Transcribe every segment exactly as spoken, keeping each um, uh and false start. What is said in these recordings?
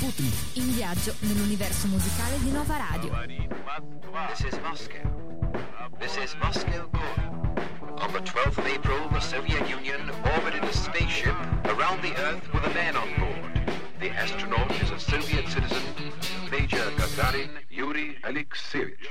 Sputnik, in viaggio nell'universo musicale di Nova Radio. This is Moscow. This is Moscow calling. On the twelfth of April, the Soviet Union orbited a spaceship around the Earth with a man on board. The astronaut is a Soviet citizen, Major Gagarin Yuri Alexeyevich.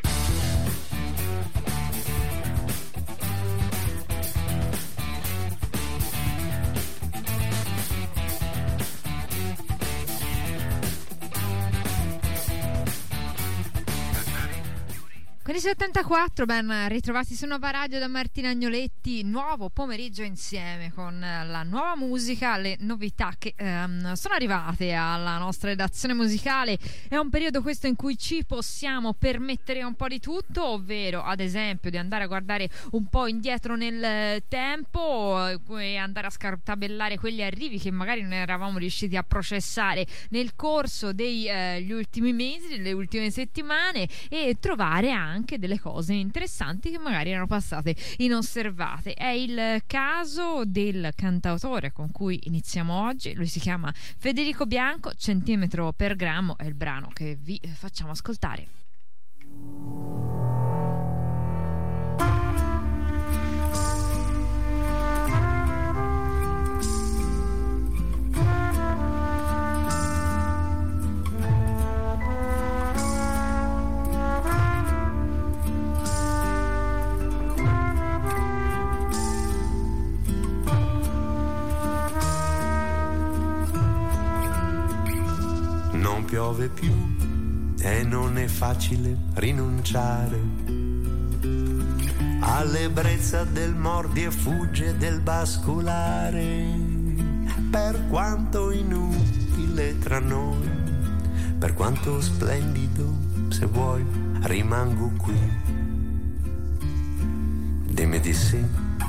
quindici e settantaquattro, ben ritrovati su Nova Radio da Martina Agnoletti. Nuovo pomeriggio insieme con la nuova musica, le novità che ehm, sono arrivate alla nostra redazione musicale. È un periodo questo in cui ci possiamo permettere un po' di tutto, ovvero ad esempio di andare a guardare un po' indietro nel tempo e andare a scartabellare quegli arrivi che magari non eravamo riusciti a processare nel corso degli eh, ultimi mesi, delle ultime settimane, e trovare anche anche delle cose interessanti che magari erano passate inosservate. È il caso del cantautore con cui iniziamo oggi. Lui si chiama Federico Bianco. Centimetro per grammo è il brano che vi facciamo ascoltare. Non piove più e non è facile rinunciare all'ebbrezza del mordi e fugge del basculare. Per quanto inutile tra noi, per quanto splendido, se vuoi rimango qui. Dimmi di sì.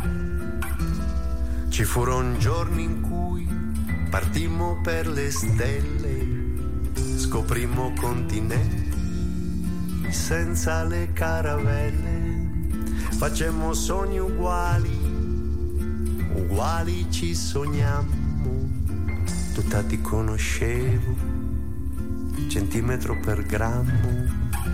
Ci furono giorni in cui partimmo per le stelle, scoprimmo continenti senza le caravelle, facemmo sogni uguali, uguali ci sogniamo, tutta ti conoscevo, centimetro per grammo.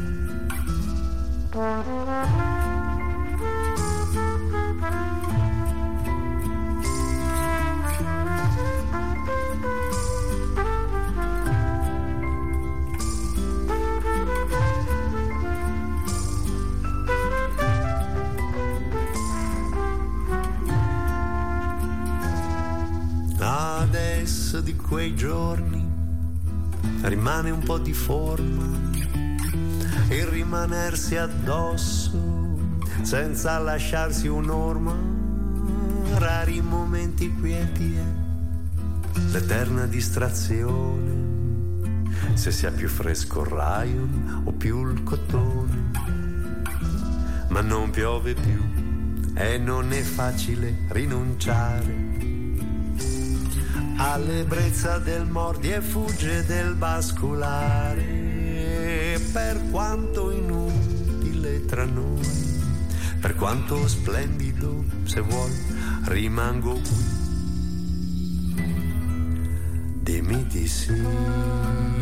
Adesso di quei giorni rimane un po' di forma, il rimanersi addosso senza lasciarsi un'orma, rari momenti quieti e l'eterna distrazione, se sia più fresco il rayon o più il cotone. Ma non piove più e non è facile rinunciare all'ebbrezza del mordi e fugge del basculare. Per quanto inutile tra noi, per quanto splendido, se vuoi rimango qui. Dimmi di sì.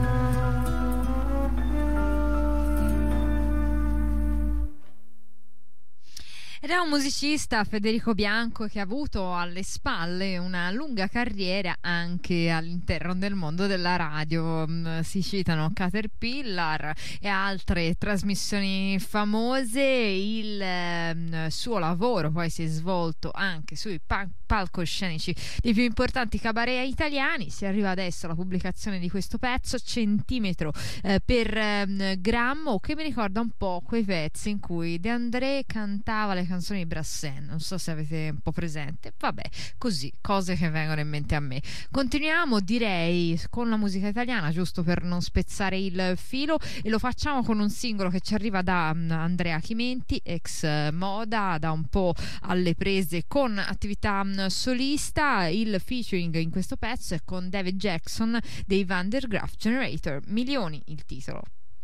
Ed è un musicista, Federico Bianco, che ha avuto alle spalle una lunga carriera anche all'interno del mondo della radio. Si citano Caterpillar e altre trasmissioni famose. Il eh, suo lavoro poi si è svolto anche sui pa- palcoscenici dei più importanti cabaret italiani. Si arriva adesso alla pubblicazione di questo pezzo, Centimetro eh, per eh, grammo, che mi ricorda un po' quei pezzi in cui De André cantava le canzoni di Brassens, non so se avete un po' presente. Vabbè, così, cose che vengono in mente a me. Continuiamo, direi, con la musica italiana, giusto per non spezzare il filo, e lo facciamo con un singolo che ci arriva da um, Andrea Chimenti, ex Moda, da un po' alle prese con attività um, solista. Il featuring in questo pezzo è con David Jackson dei Van der Graaf Generator. Milioni il titolo.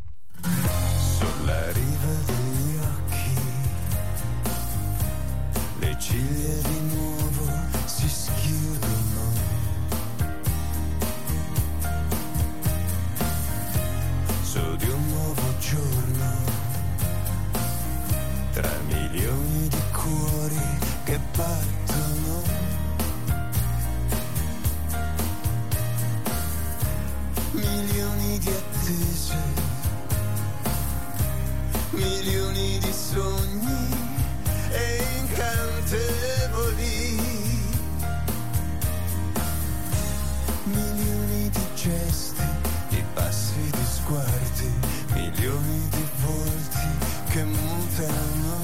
Sulla riva degli occhi le ciglia di nuovo si schiudono l'inizio di un nuovo giorno, tra milioni di cuori che battono. Milioni di attese, milioni di sogni e incantevoli, milioni di gesti, di passi, di sguardi, milioni di volti che mutano.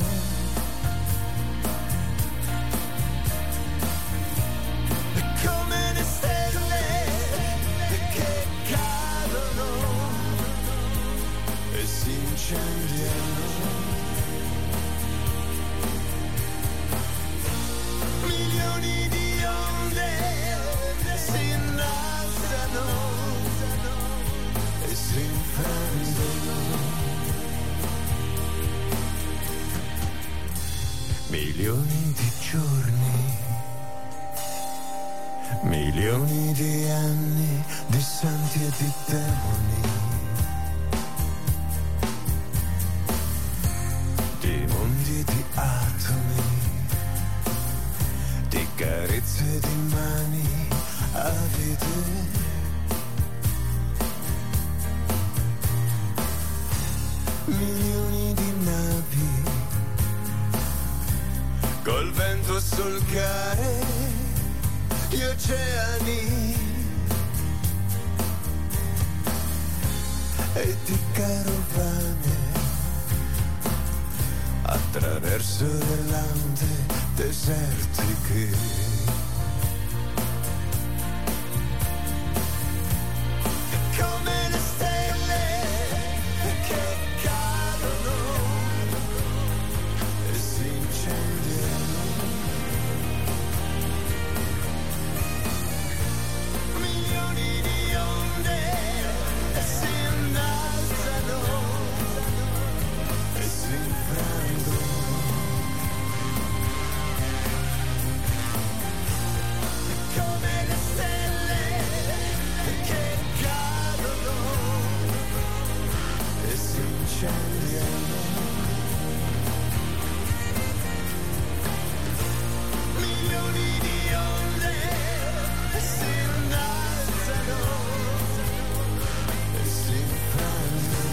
E come le stelle che cadono e si incendiano. Milioni di onde si innalzano e si infrangono. Milioni di giorni, milioni di anni, di santi e di demoni, di mondi e di atomi, di carezze di mani avide. Milioni di navi col vento a solcare gli oceani e di carovane attraverso le lande desertiche. Come le stelle che cadono e si incendiano. Milioni di onde si innalzano e si infrangono. Come le stelle che cadono e si incendiano. Milioni di onde si innalzano e si infrangono.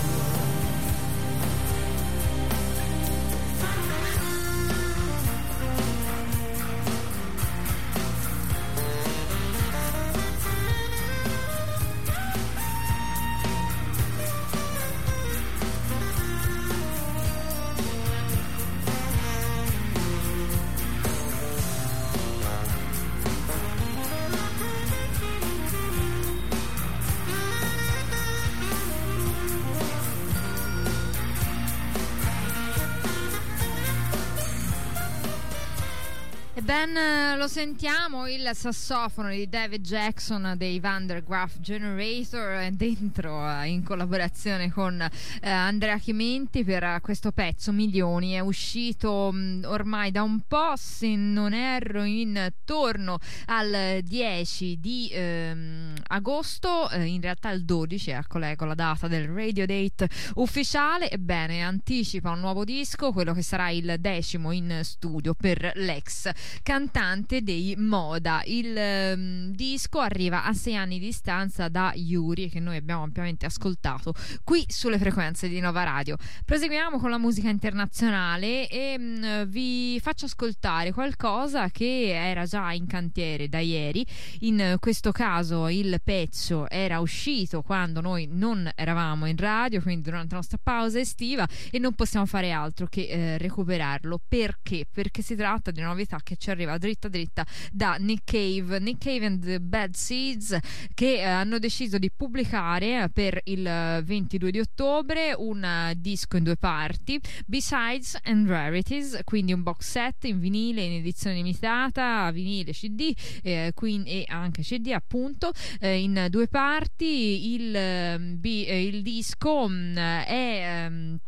E ben lo sentiamo, il sassofono di David Jackson dei Van der Graaf Generator dentro in collaborazione con eh, Andrea Chimenti per questo pezzo Milioni. È uscito mh, ormai da un po', se non erro intorno al dieci di ehm, agosto, eh, in realtà il dodici, ecco, ecco la data del radio date ufficiale. Ebbene, anticipa un nuovo disco, quello che sarà il decimo in studio per l'ex cantante dei Moda. Il um, disco arriva a sei anni di distanza da Yuri, che noi abbiamo ampiamente ascoltato qui sulle frequenze di Nova Radio. Proseguiamo con la musica internazionale e um, vi faccio ascoltare qualcosa che era già in cantiere da ieri. In questo caso il pezzo era uscito quando noi non eravamo in radio, quindi durante la nostra pausa estiva, e non possiamo fare altro che eh, recuperarlo. Perché? Perché si tratta di una novità che ci arriva dritta dritta da Nick Cave Nick Cave and the Bad Seeds, che eh, hanno deciso di pubblicare per il ventidue di ottobre un uh, disco in due parti, B-Sides and Rarities, quindi un box set in vinile in edizione limitata, vinile, C D eh, quindi, e anche C D appunto, eh, in due parti. Il, uh, B, eh, il disco mh, è um,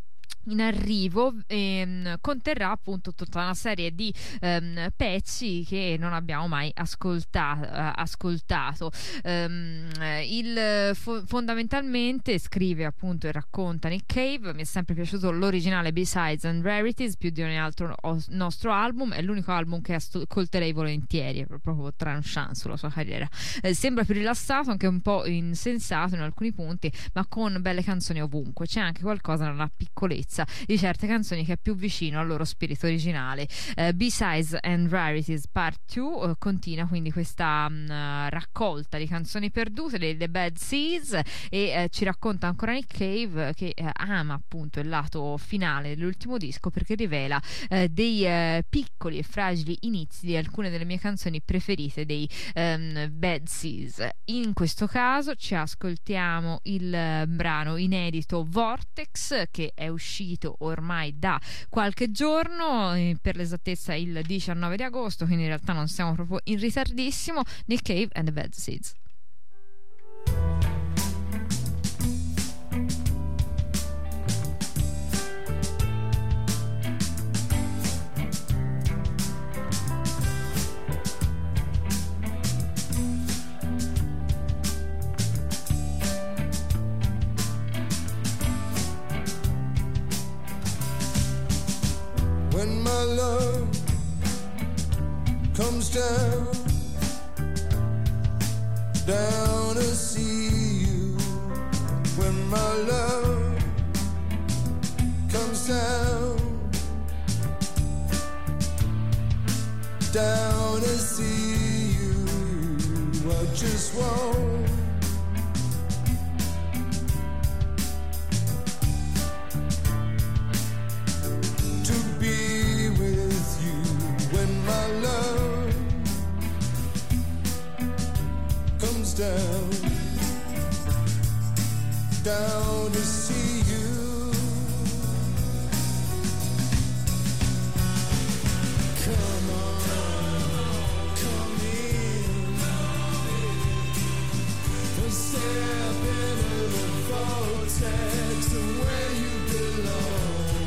in arrivo ehm, conterrà appunto tutta una serie di ehm, pezzi che non abbiamo mai ascolta- ascoltato. Ehm, il, fo- fondamentalmente scrive appunto e racconta Nick Cave: mi è sempre piaciuto l'originale B-Sides and Rarities più di ogni altro nostro album, è l'unico album che ascolterei volentieri, è proprio tranchant sulla sua carriera. Eh, sembra più rilassato, anche un po' insensato in alcuni punti, ma con belle canzoni ovunque. C'è anche qualcosa nella piccolezza di certe canzoni che è più vicino al loro spirito originale. uh, B-Sides and Rarities Part due uh, continua quindi questa um, raccolta di canzoni perdute, le The Bad Seeds, e uh, ci racconta ancora Nick Cave che uh, ama appunto il lato finale dell'ultimo disco, perché rivela uh, dei uh, piccoli e fragili inizi di alcune delle mie canzoni preferite dei um, Bad Seeds. In questo caso ci ascoltiamo il uh, brano inedito Vortex, che è uscito ormai da qualche giorno, eh, per l'esattezza il diciannove di agosto, quindi in realtà non siamo proprio in ritardissimo. Nick Cave and the Bad Seeds. When my love comes down, down to see you. When my love comes down, down to see you. I just want be with you. When my love comes down, down to see you. Come on, come in, and step into the vortex of where you belong.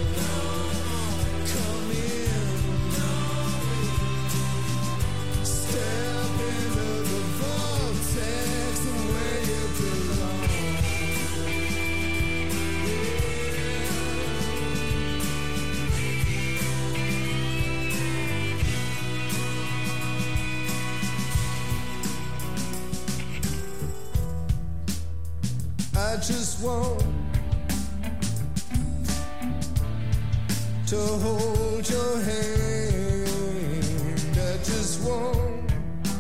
I just want to hold your hand. I just want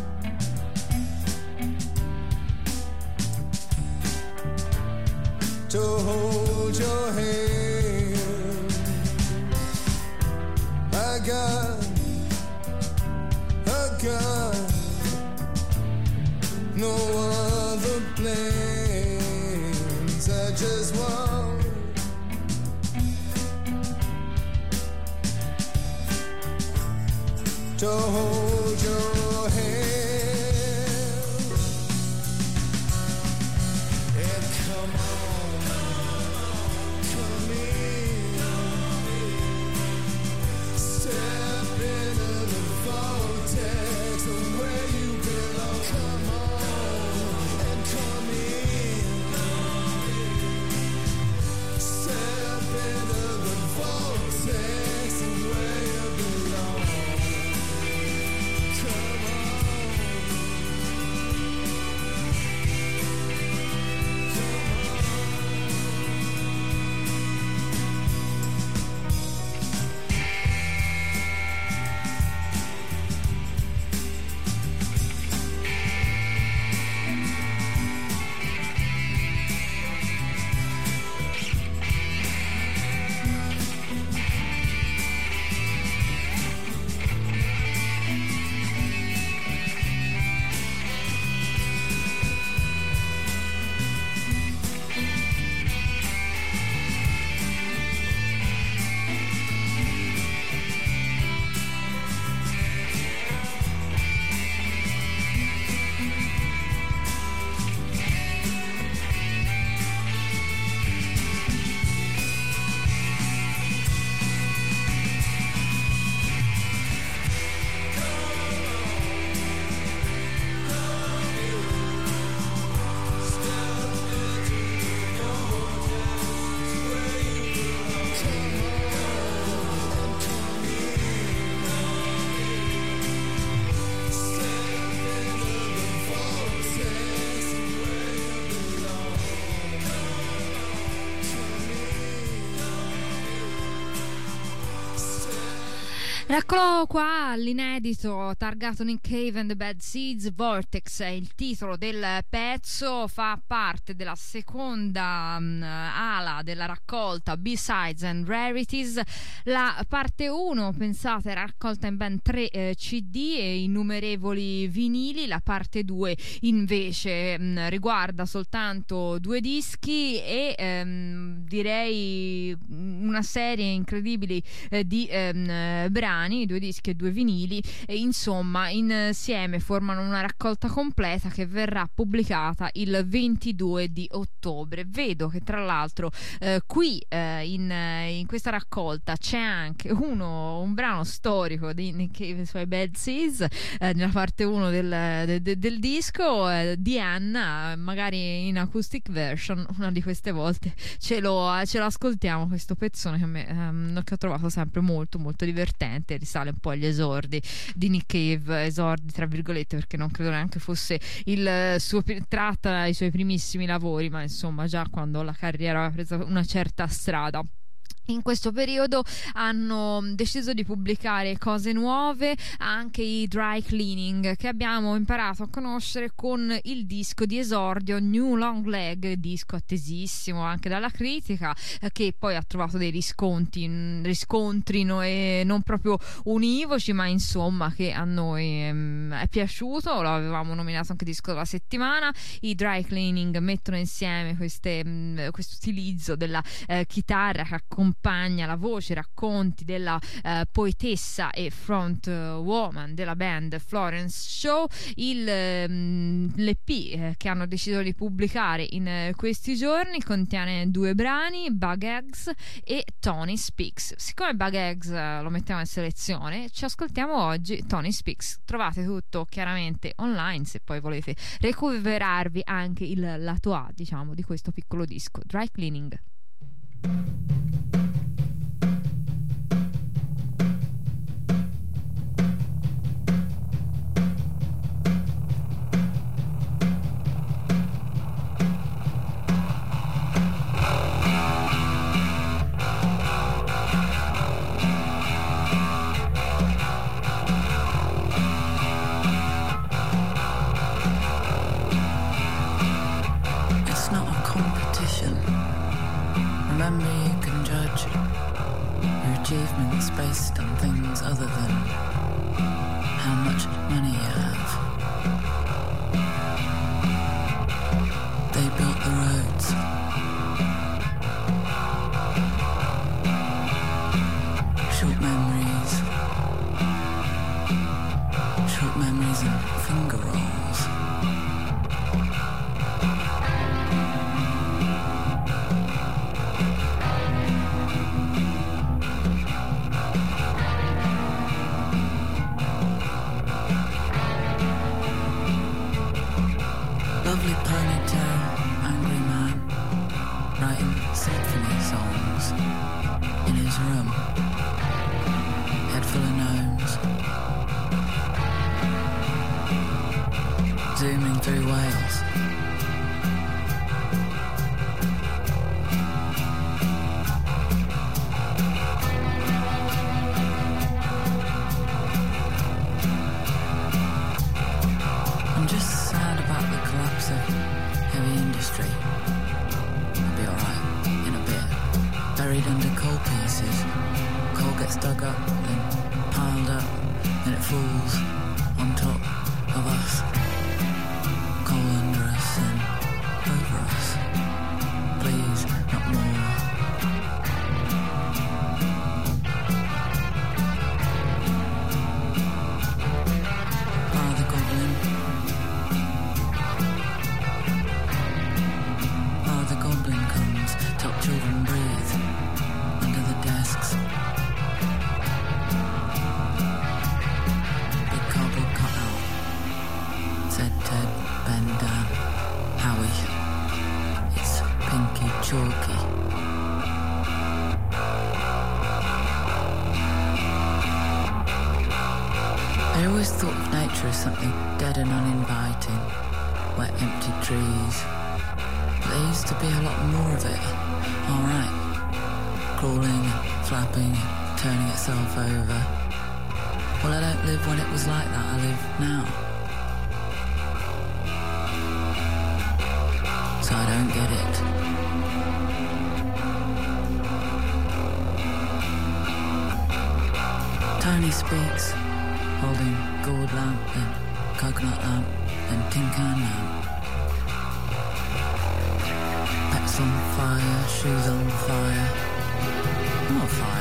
to hold your hand. I got, I got no other plans. I just want to hold your hand and come on, come in, step into the vortex of where you belong. Come on and come in, step into the vortex of where you belong. Come on. Eccolo qua, l'inedito targato Nick Cave and the Bad Seeds. Vortex è il titolo del pezzo, fa parte della seconda um, ala della raccolta B-Sides and Rarities. La parte uno, pensate, era raccolta in ben tre eh, C D e innumerevoli vinili. La parte due invece mh, riguarda soltanto due dischi e ehm, direi una serie incredibile eh, di ehm, brani, due dischi e due vinili, e insomma insieme formano una raccolta completa che verrà pubblicata il ventidue di ottobre. Vedo che tra l'altro eh, qui eh, in, in questa raccolta c'è anche uno, un brano storico di Nick Cave and the Bad Seeds eh, nella parte uno del, de, del disco, eh, di Anna, magari in acoustic version. Una di queste volte ce lo, ce lo ascoltiamo, questo pezzone che, me, ehm, che ho trovato sempre molto molto divertente. Risale un po' agli esordi di Nick Cave, esordi tra virgolette perché non credo neanche fosse il suo, tratta i suoi primissimi lavori, ma insomma già quando la carriera aveva preso una certa strada. In questo periodo hanno deciso di pubblicare cose nuove, anche i Dry Cleaning, che abbiamo imparato a conoscere con il disco di esordio New Long Leg, disco attesissimo anche dalla critica, che poi ha trovato dei riscontri, riscontri no, e non proprio univoci, ma insomma che a noi ehm, è piaciuto. Lo avevamo nominato anche disco della settimana. I Dry Cleaning mettono insieme queste, mh, questo utilizzo della eh, chitarra che accompagna la voce, racconti della eh, poetessa e front woman della band Florence Shaw. Il, ehm, l'E P eh, che hanno deciso di pubblicare in eh, questi giorni contiene due brani, Bug Eggs e Tony Speaks. Siccome Bug Eggs eh, lo mettiamo in selezione, ci ascoltiamo oggi Tony Speaks. Trovate tutto chiaramente online se poi volete recuperarvi anche il lato A, diciamo, di questo piccolo disco, Dry Cleaning. It's not a competition. Remember, you can judge your achievements based on things other than how much money you have. They built the roads. Short memories. Short memories and finger rolls. Lovely ponytail, angry man, writing symphony songs in his room, head full of gnomes, zooming through Wales. I'm just sad about the collapse of heavy industry. I'll be alright in a bit. Buried under coal pieces. Coal gets dug up, then piled up, then it falls on top of us. Coal under us and over us. Please, not more. Father Goblin. Father Goblin comes to help children breathe under the desks. Big cardboard cutout. Said Ted, Ben, Dan, Howie. It's Pinky Chalky. I always thought of nature as something dead and uninviting, wet empty trees. But there used to be a lot more of it. Alright. Crawling, flapping, turning itself over. Well, I don't live when it was like that, I live now. So I don't get it. Tony speaks, holding gourd lamp and coconut lamp and tin can lamp. Pets on fire, shoes on fire. Not fire.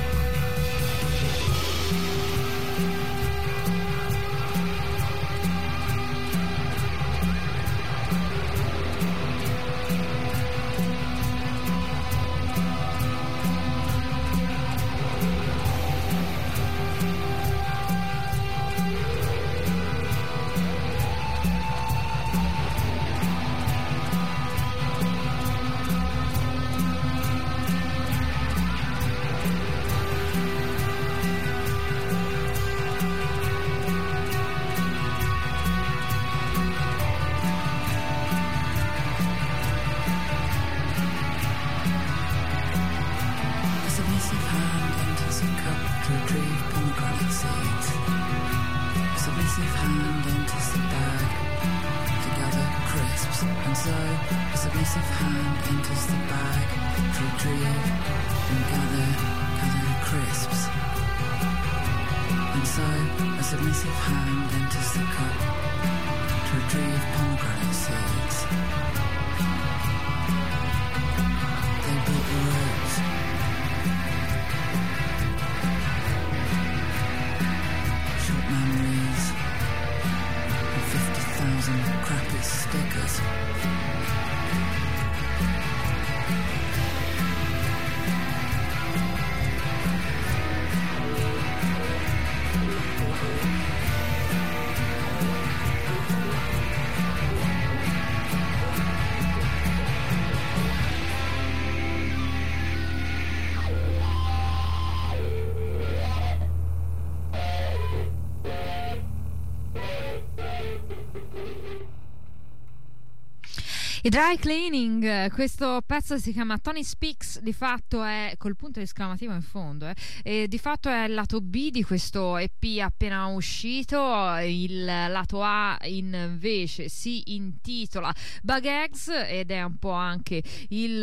I Dry Cleaning, questo pezzo si chiama Tony Speaks, di fatto è col punto esclamativo in fondo, eh, e di fatto è il lato B di questo E P appena uscito. Il lato A invece si intitola Bug Eggs ed è un po' anche il,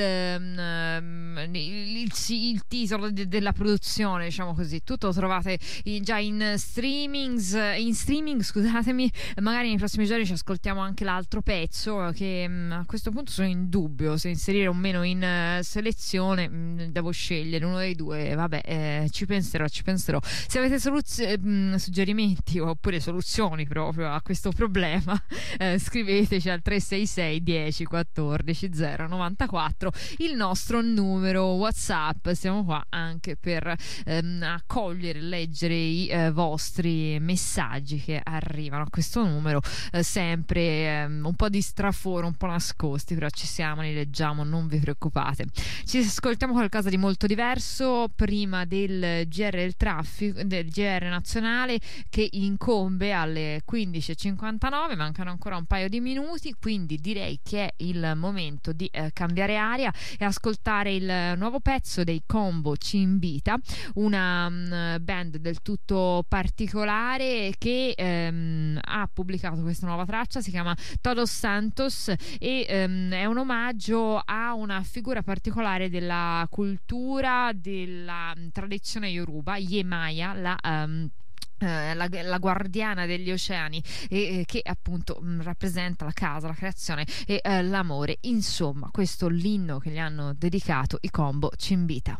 um, il, il, il titolo de, della produzione, diciamo così. Tutto lo trovate in, già in streamings, in streaming, scusatemi. Magari nei prossimi giorni ci ascoltiamo anche l'altro pezzo che um, a questo punto sono in dubbio se inserire o meno in uh, selezione. Mm, devo scegliere uno dei due. Vabbè, eh, ci penserò, ci penserò. Se avete soluz- eh, suggerimenti oppure soluzioni proprio a questo problema, eh, scriveteci al tre sei sei dieci quattordici zero novantaquattro, il nostro numero WhatsApp. Siamo qua anche per ehm, accogliere e leggere i eh, vostri messaggi che arrivano a questo numero, eh, sempre ehm, un po' di straforo, un po' nascosti, però ci siamo, li leggiamo, non vi preoccupate. Ci ascoltiamo qualcosa di molto diverso prima del G R del traffico, del G R nazionale, che incombe alle quindici e cinquantanove. Mancano ancora un paio di minuti, quindi direi che è il momento di eh, cambiare aria e ascoltare il nuovo pezzo dei Combo Ci Invita, una um, band del tutto particolare che ehm, ha pubblicato questa nuova traccia. Si chiama Todos Santos e ehm, è un omaggio a una figura particolare della cultura, della um, tradizione Yoruba, Yemaya, la um, Uh, la, la guardiana degli oceani, e, e che appunto mh, rappresenta la casa, la creazione e uh, l'amore. Insomma, questo è l'inno che gli hanno dedicato i Combo Ci Invita.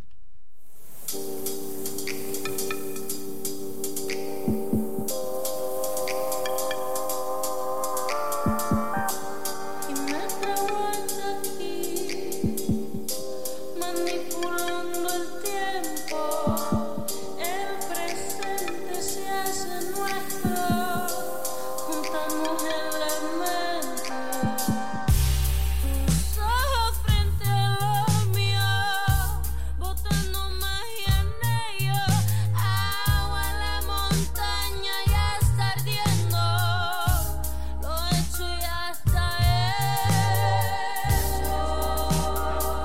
Lo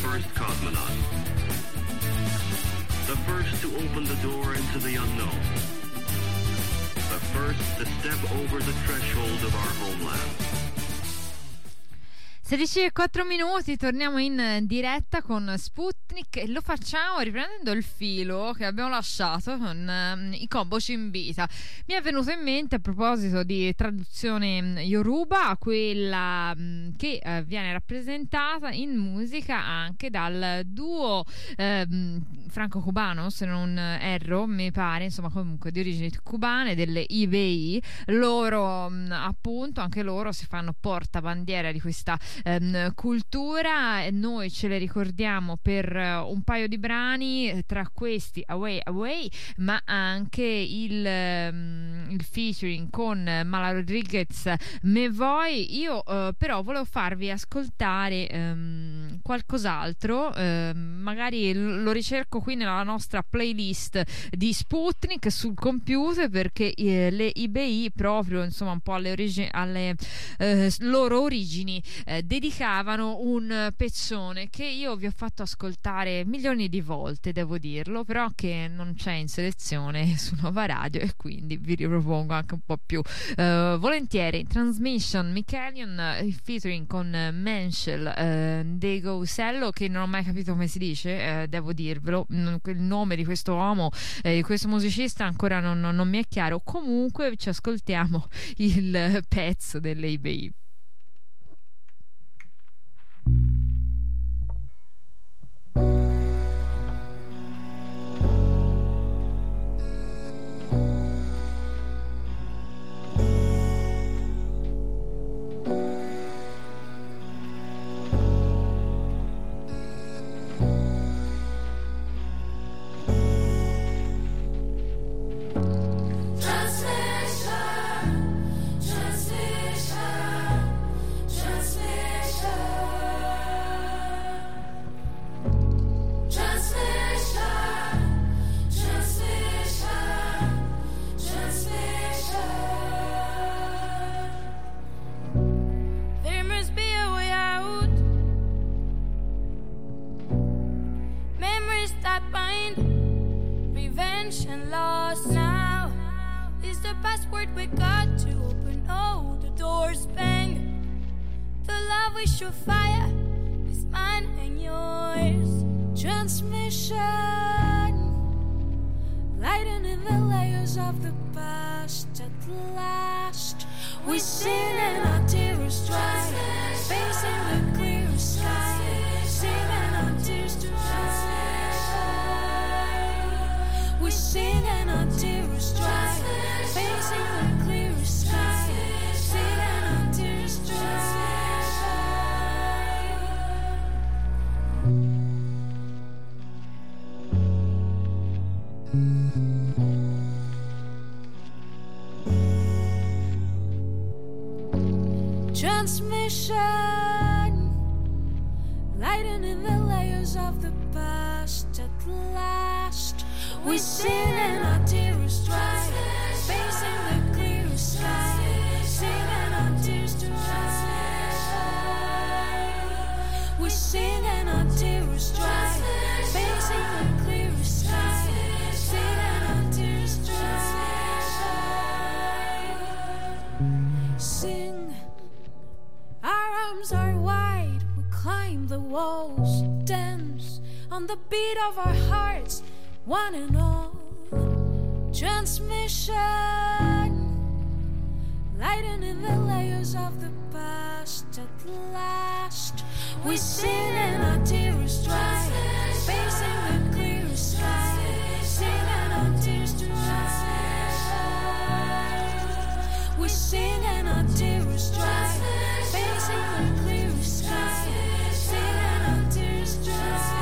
first cosmonaut. The first to open the door into the unknown. The first to step over the threshold of our homeland. sedici e quattro minuti, torniamo in diretta con Sputnik e lo facciamo riprendendo il filo che abbiamo lasciato con um, i Combo Cimbita. Mi è venuto in mente, a proposito di traduzione Yoruba, quella um, che uh, viene rappresentata in musica anche dal duo um, franco-cubano, se non erro, mi pare, insomma comunque di origini cubane, delle I B I. Loro um, appunto, anche loro si fanno portabandiera di questa Um, cultura. Noi ce le ricordiamo per uh, un paio di brani, tra questi Away Away, ma anche il, um, il featuring con Mala Rodriguez, Me Voi. Io uh, però volevo farvi ascoltare um, qualcos'altro, uh, magari l- lo ricerco qui nella nostra playlist di Sputnik sul computer, perché eh, le I B I proprio insomma un po' alle, origi- alle eh, loro origini eh, dedicavano un pezzone che io vi ho fatto ascoltare milioni di volte, devo dirlo, però che non c'è in selezione su Nova Radio, e quindi vi ripropongo anche un po' più uh, volentieri. Transmission, Michelion, il featuring con Menschel, uh, De Gausello, che non ho mai capito come si dice, uh, devo dirvelo, il nome di questo uomo, eh, di questo musicista ancora non, non mi è chiaro. Comunque ci ascoltiamo il pezzo delle I B I. And lost now is the password we got to open all the doors. Bang, the love we should fire is mine and yours. Transmission, lightening the layers of the past. At last we sit and our tears dry, facing the clear sky, saving our tears to dry. We sing and our tears dry, facing the clear sky, singing our tears dry. Transmission, lightening the layers of the past. At last we sit and our tears dry, facing the clear sky, singing our tears to dry. We sing and our tears dry, facing the clear sky, singing our tears dry. Sing, our arms are wide, we climb the walls, dance on the beat of our hearts, one and all. Transmission, lightening the layers of the past. At last we sit and our tears dry, facing the clear sky, singing our tears to dry. We sing and our tears dry, facing the clear sky, singing our tears dry.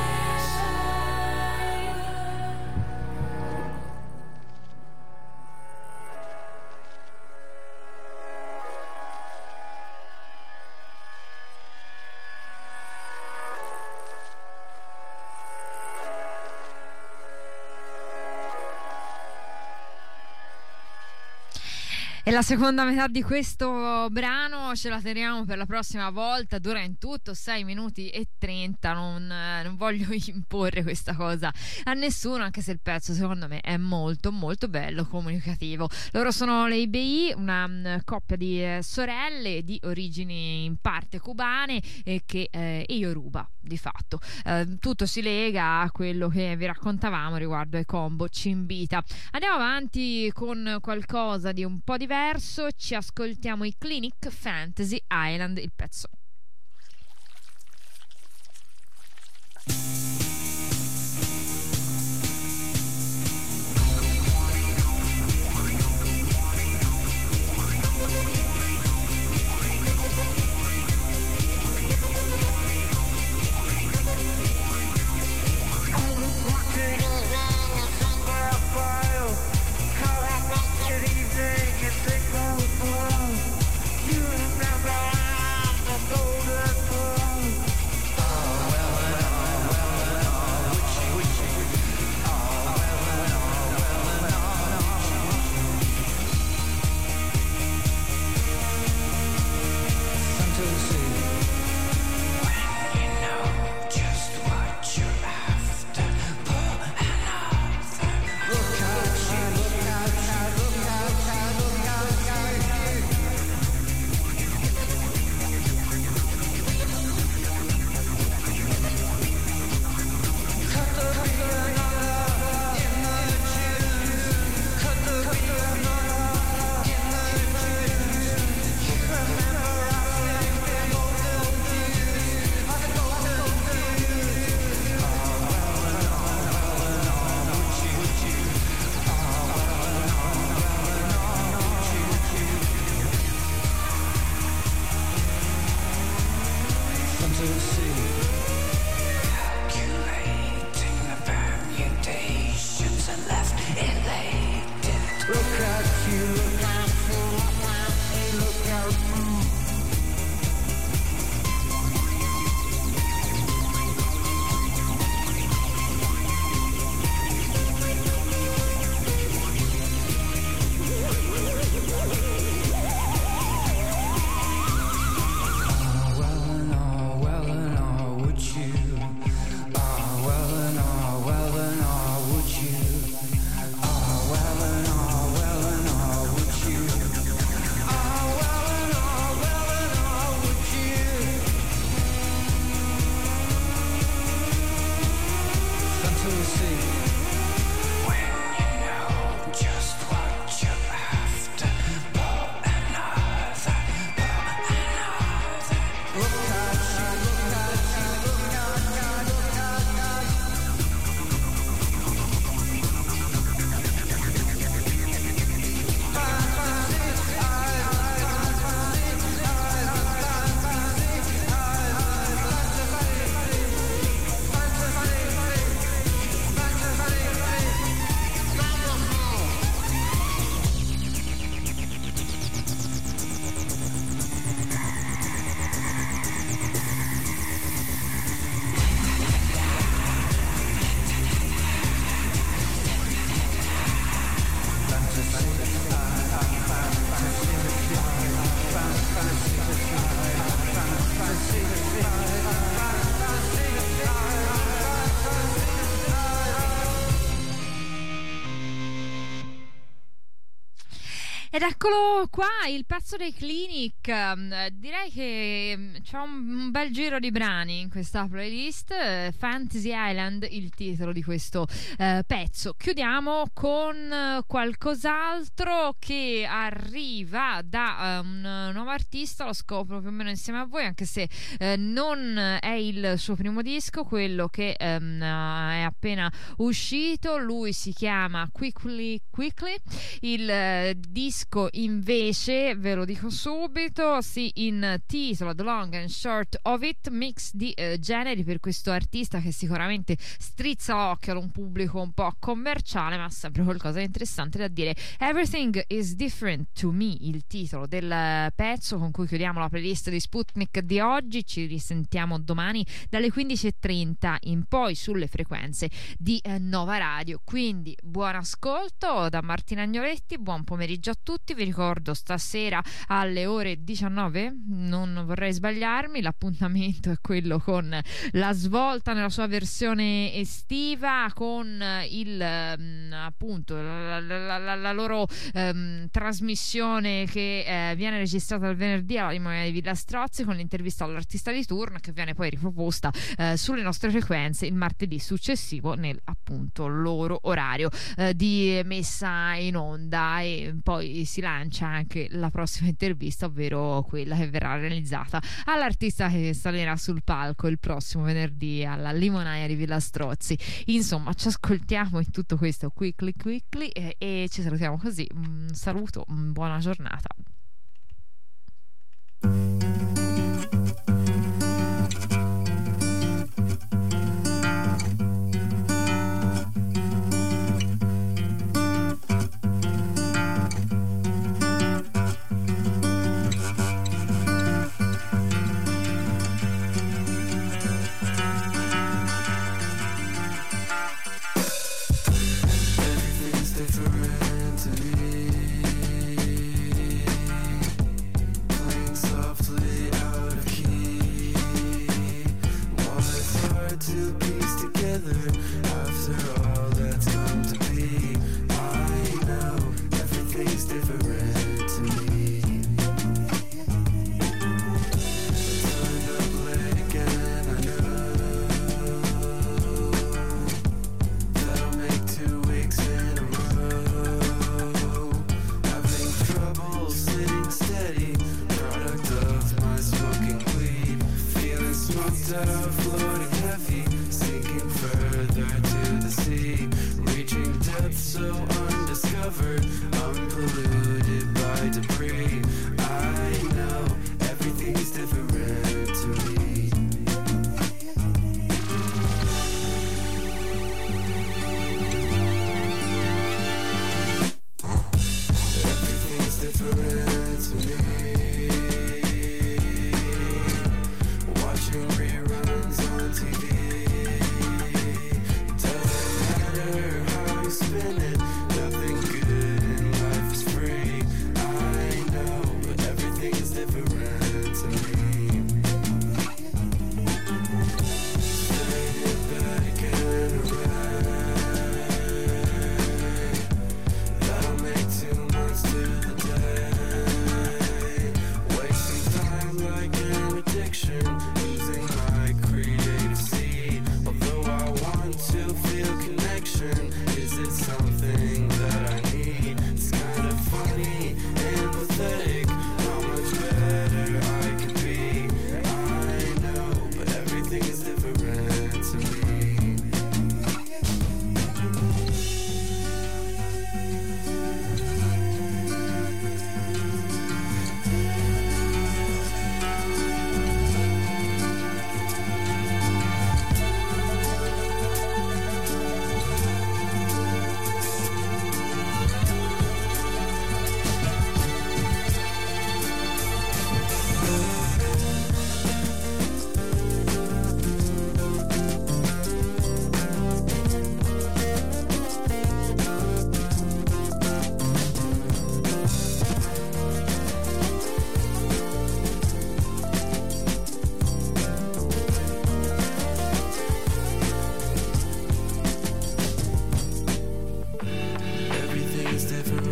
E la seconda metà di questo brano ce la teniamo per la prossima volta, dura in tutto sei minuti e trenta, non, non voglio imporre questa cosa a nessuno, anche se il pezzo secondo me è molto molto bello, comunicativo. Loro sono le I B I, una um, coppia di eh, sorelle di origini in parte cubane e che eh, e Yoruba di fatto. Eh, tutto si lega a quello che vi raccontavamo riguardo ai combo Cimbita. Andiamo avanti con qualcosa di un po' diverso. Ci ascoltiamo i Clinic, Fantasy Island, il pezzo. Ed eccolo qua, il pezzo dei Clinic. Direi che c'è un, un bel giro di brani in questa playlist. Fantasy Island, il titolo di questo eh, pezzo. Chiudiamo con qualcos'altro che arriva da um, un nuovo artista, lo scopro più o meno insieme a voi, anche se eh, non è il suo primo disco, quello che um, è appena uscito. Lui si chiama Quickly Quickly, il eh, disco invece, ve lo dico subito, si intitola The Long and Short of It, mix di eh, generi per questo artista che sicuramente strizza l'occhio ad un pubblico un po' commerciale, ma sempre qualcosa di interessante da dire. Everything is Different to Me, il titolo del pezzo con cui chiudiamo la playlist di Sputnik di oggi. Ci risentiamo domani dalle quindici e trenta in poi sulle frequenze di eh, Nova Radio, quindi buon ascolto da Martina Agnoletti, buon pomeriggio a tutti tutti. Vi ricordo stasera alle ore diciannove, non vorrei sbagliarmi, l'appuntamento è quello con La Svolta nella sua versione estiva, con il appunto la, la, la, la loro um, trasmissione che eh, viene registrata il venerdì alla Limonia di Villa Strozzi, con l'intervista all'artista di turno, che viene poi riproposta eh, sulle nostre frequenze il martedì successivo nel appunto loro orario eh, di messa in onda. E poi si lancia anche la prossima intervista, ovvero quella che verrà realizzata all'artista che salirà sul palco il prossimo venerdì alla Limonaia di Villa Strozzi. Insomma, ci ascoltiamo in tutto questo quickly quickly e, e ci salutiamo così. Un saluto, buona giornata.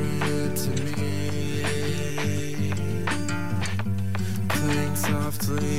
softly